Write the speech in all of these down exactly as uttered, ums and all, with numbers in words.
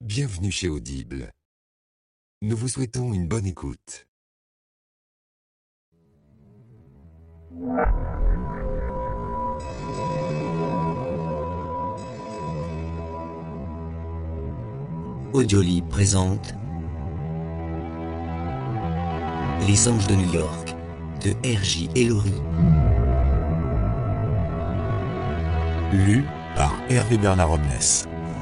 Bienvenue chez Audible. Nous vous souhaitons une bonne écoute. Audiolib présente Les Anges de New York de R J Ellory. Lu par Hervé Bernard Omnes.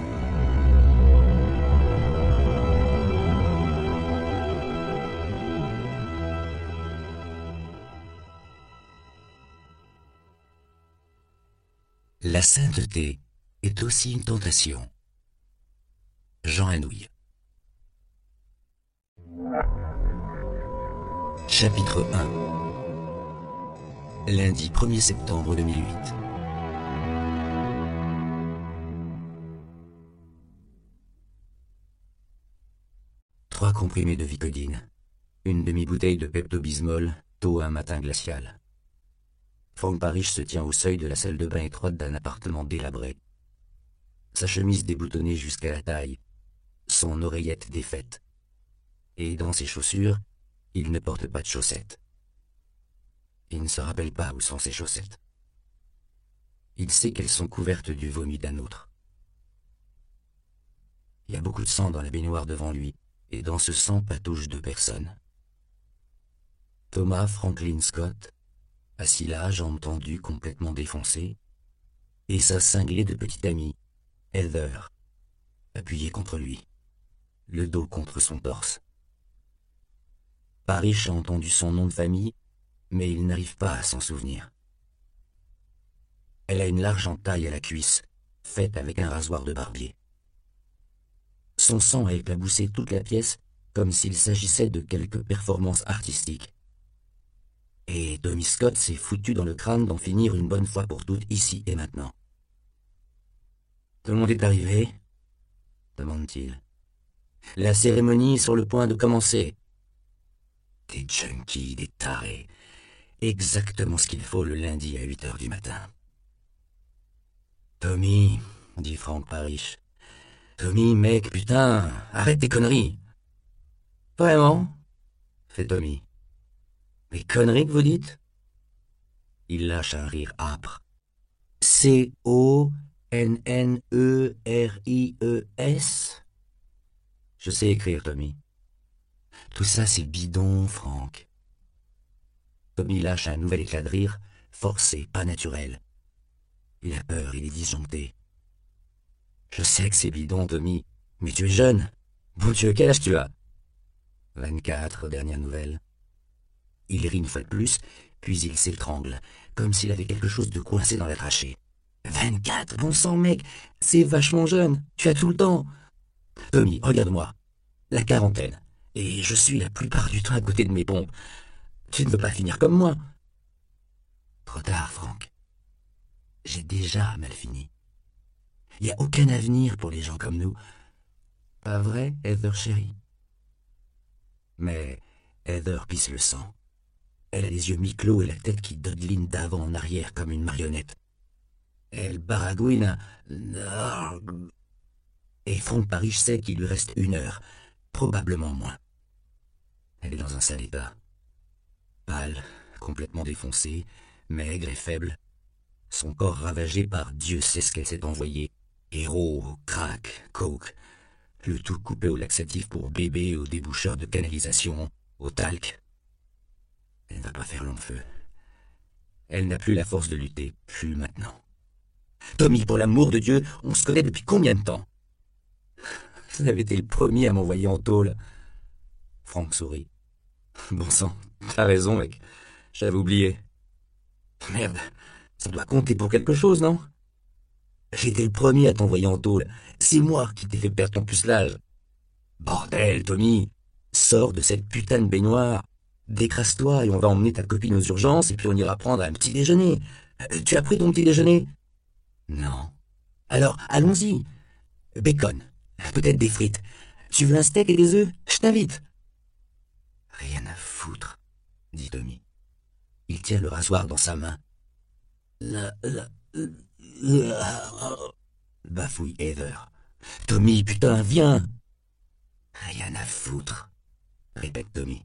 La sainteté est aussi une tentation. Jean Anouilh. Chapitre un. Lundi premier septembre deux mille huit. Trois comprimés de Vicodine, une demi-bouteille de Pepto-Bismol, tôt un matin glacial. Frank Parrish se tient au seuil de la salle de bain étroite d'un appartement délabré. Sa chemise déboutonnée jusqu'à la taille, son oreillette défaite. Et dans ses chaussures, il ne porte pas de chaussettes. Il ne se rappelle pas où sont ses chaussettes. Il sait qu'elles sont couvertes du vomi d'un autre. Il y a beaucoup de sang dans la baignoire devant lui, et dans ce sang patauchent deux personnes. Thomas Franklin Scott, assis là, jambes tendues, complètement défoncées, et sa cinglée de petite amie, Heather, appuyée contre lui, le dos contre son torse. Parrish a entendu son nom de famille, mais il n'arrive pas à s'en souvenir. Elle a une large entaille à la cuisse, faite avec un rasoir de barbier. Son sang a éclaboussé toute la pièce, comme s'il s'agissait de quelque performance artistique. Et Tommy Scott s'est foutu dans le crâne d'en finir une bonne fois pour toutes ici et maintenant. « Tout le monde est arrivé ?» demande-t-il. « La cérémonie est sur le point de commencer. » Des junkies, des tarés. Exactement ce qu'il faut le lundi à huit heures du matin. « Tommy, » dit Frank Parrish. « Tommy, mec, putain, arrête tes conneries. »« Vraiment ?» fait Tommy. « Les conneries que vous dites ?» Il lâche un rire âpre. « C O N N E R I E S ?» Je sais écrire, Tommy. Tout ça, c'est bidon, Franck. Tommy lâche un nouvel éclat de rire, forcé, pas naturel. Il a peur, il est disjoncté. Je sais que c'est bidon, Tommy, mais tu es jeune. Bon Dieu, quel âge tu as? vingt-quatre, dernière nouvelle. Il rit une fois de plus, puis il s'étrangle, comme s'il avait quelque chose de coincé dans la trachée. vingt-quatre, bon sang, mec, c'est vachement jeune, tu as tout le temps. Tommy, regarde-moi, la quarantaine, et je suis la plupart du temps à côté de mes pompes. Tu ne veux pas finir comme moi. Trop tard, Franck. J'ai déjà mal fini. Il n'y a aucun avenir pour les gens comme nous. Pas vrai, Heather chérie? Mais Heather pisse le sang. Elle a les yeux mi-clos et la tête qui dodeline d'avant en arrière comme une marionnette. Elle baragouine. Et Frank Parrish sait qu'il lui reste une heure, probablement moins. Elle est dans un sale état. Pâle, complètement défoncée, maigre et faible. Son corps ravagé par Dieu sait ce qu'elle s'est envoyé. Héros, crack, coke, le tout coupé au laxatif pour bébé, au déboucheur de canalisation, au talc. Elle ne va pas faire long feu. Elle n'a plus la force de lutter, plus maintenant. Tommy, pour l'amour de Dieu, on se connaît depuis combien de temps? Vous avez été le premier à m'envoyer en tôle. Franck sourit. Bon sang, t'as raison, mec. J'avais oublié. Merde, ça doit compter pour quelque chose, non? J'ai été le premier à t'envoyer en tôle. C'est moi qui t'ai fait perdre ton pucelage. Bordel, Tommy. Sors de cette putain de baignoire. Décrasse-toi et on va emmener ta copine aux urgences et puis on ira prendre un petit déjeuner. Euh, tu as pris ton petit déjeuner? Non. Alors, allons-y. Bacon. Peut-être des frites. Tu veux un steak et des œufs? Je t'invite. Rien à foutre, dit Tommy. Il tient le rasoir dans sa main. La, la, la... bafouille Heather. Tommy, putain, viens. Rien à foutre, répète Tommy.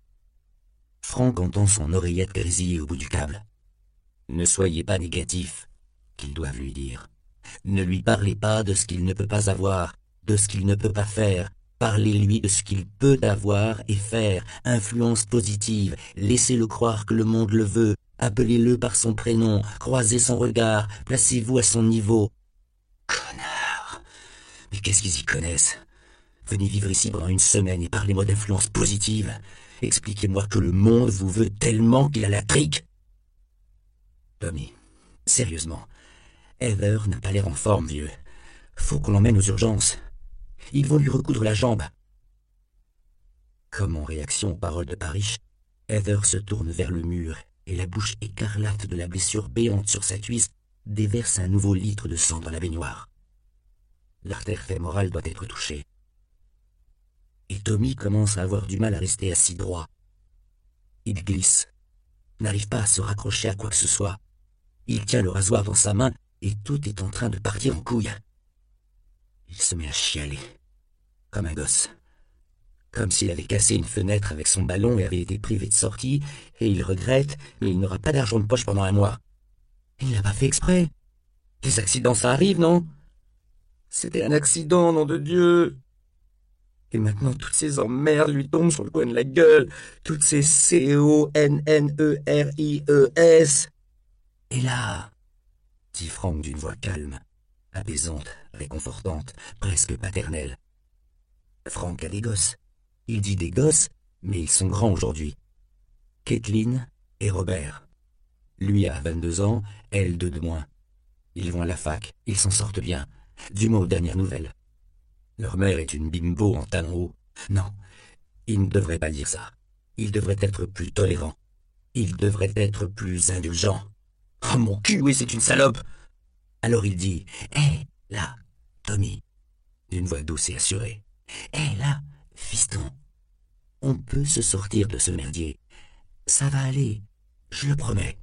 Frank entend son oreillette grésiller au bout du câble. Ne soyez pas négatif, qu'ils doivent lui dire. Ne lui parlez pas de ce qu'il ne peut pas avoir, de ce qu'il ne peut pas faire. Parlez-lui de ce qu'il peut avoir et faire. Influence positive. Laissez-le croire que le monde le veut. Appelez-le par son prénom. Croisez son regard. Placez-vous à son niveau. Connard. Mais qu'est-ce qu'ils y connaissent? Venez vivre ici pendant une semaine et parlez-moi d'influence positive. Expliquez-moi que le monde vous veut tellement qu'il a la trique. Tommy, sérieusement, Heather n'a pas l'air en forme, vieux. Faut qu'on l'emmène aux urgences. Ils vont lui recoudre la jambe. Comme en réaction aux paroles de Parrish, Heather se tourne vers le mur et la bouche écarlate de la blessure béante sur sa cuisse déverse un nouveau litre de sang dans la baignoire. L'artère fémorale doit être touchée. Et Tommy commence à avoir du mal à rester assis droit. Il glisse, n'arrive pas à se raccrocher à quoi que ce soit. Il tient le rasoir dans sa main et tout est en train de partir en couille. Il se met à chialer, comme un gosse. Comme s'il avait cassé une fenêtre avec son ballon et avait été privé de sortie, et il regrette, mais il n'aura pas d'argent de poche pendant un mois. Il n'a pas fait exprès. Les accidents, ça arrive, non? C'était un accident, nom de Dieu. Et maintenant, toutes ces emmerdes lui tombent sur le coin de la gueule. Toutes ces C O N N E R I E S. Et là, dit Frank d'une voix calme, apaisante, réconfortante, presque paternelle. Frank a des gosses. Il dit des gosses, mais ils sont grands aujourd'hui. Kathleen et Robert. Lui a vingt-deux ans, elle deux de moins. Ils vont à la fac, ils s'en sortent bien, du moins aux dernières nouvelles. Leur mère est une bimbo en talons hauts. Non, il ne devrait pas dire ça. Il devrait être plus tolérant. Il devrait être plus indulgent. Oh mon cul, oui, c'est une salope. Alors il dit, hé, hey, là, Tommy, d'une voix douce et assurée. Hé, hey, là, fiston, on peut se sortir de ce merdier. Ça va aller, je le promets.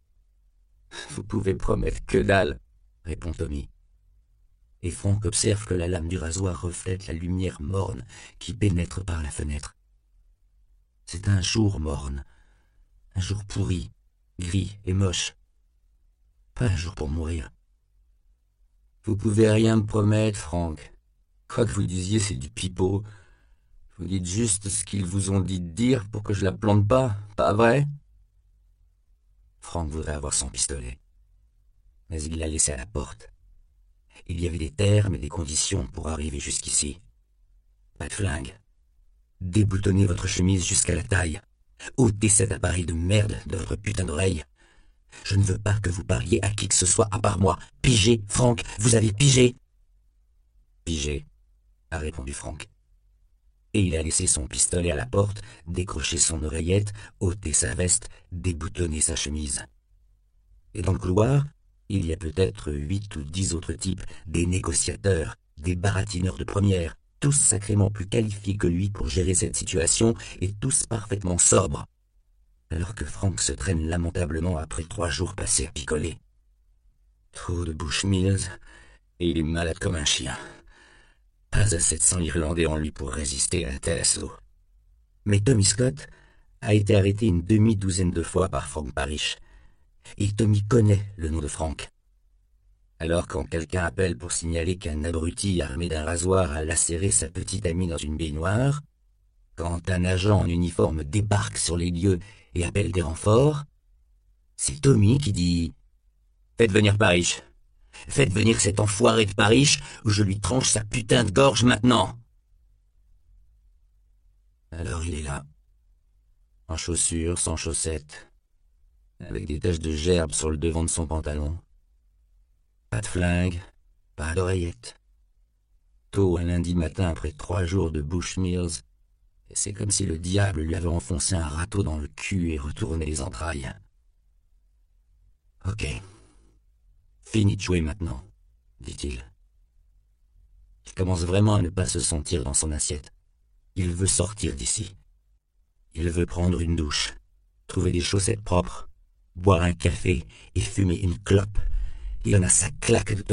Vous pouvez promettre que dalle, répond Tommy. Et Frank observe que la lame du rasoir reflète la lumière morne qui pénètre par la fenêtre. C'est un jour morne, un jour pourri, gris et moche. Pas un jour pour mourir. Vous pouvez rien me promettre, Frank. Quoi que vous disiez, c'est du pipeau. Vous dites juste ce qu'ils vous ont dit de dire pour que je la plante pas, pas vrai? Frank voudrait avoir son pistolet, mais il l'a laissé à la porte. Il y avait des termes et des conditions pour arriver jusqu'ici. Pas de flingue. Déboutonnez votre chemise jusqu'à la taille. ôtez cet appareil de merde de votre putain d'oreille. Je ne veux pas que vous parliez à qui que ce soit à part moi. Pigé, Frank, vous avez pigé? Pigé, a répondu Frank. Et il a laissé son pistolet à la porte, décroché son oreillette, ôté sa veste, déboutonné sa chemise. Et dans le couloir, il y a peut-être huit ou dix autres types, des négociateurs, des baratineurs de première, tous sacrément plus qualifiés que lui pour gérer cette situation et tous parfaitement sobres. Alors que Frank se traîne lamentablement après trois jours passés à picoler. Trop de Bushmills, et il est malade comme un chien. Pas assez de sang irlandais en lui pour résister à un tel assaut. Mais Tommy Scott a été arrêté une demi-douzaine de fois par Frank Parrish. Et Tommy connaît le nom de Frank. Alors quand quelqu'un appelle pour signaler qu'un abruti armé d'un rasoir a lacéré sa petite amie dans une baignoire, quand un agent en uniforme débarque sur les lieux et appelle des renforts, c'est Tommy qui dit « Faites venir Parrish. Faites venir cet enfoiré de Parrish ou je lui tranche sa putain de gorge maintenant. » Alors il est là, en chaussures, sans chaussettes, avec des taches de gerbe sur le devant de son pantalon. Pas de flingue, pas d'oreillette. Tôt un lundi matin après trois jours de Bushmills, et c'est comme si le diable lui avait enfoncé un râteau dans le cul et retourné les entrailles. Ok. Fini de jouer maintenant, dit-il. Il commence vraiment à ne pas se sentir dans son assiette. Il veut sortir d'ici. Il veut prendre une douche, trouver des chaussettes propres, boire un café et fumer une clope. Il en a sa claque de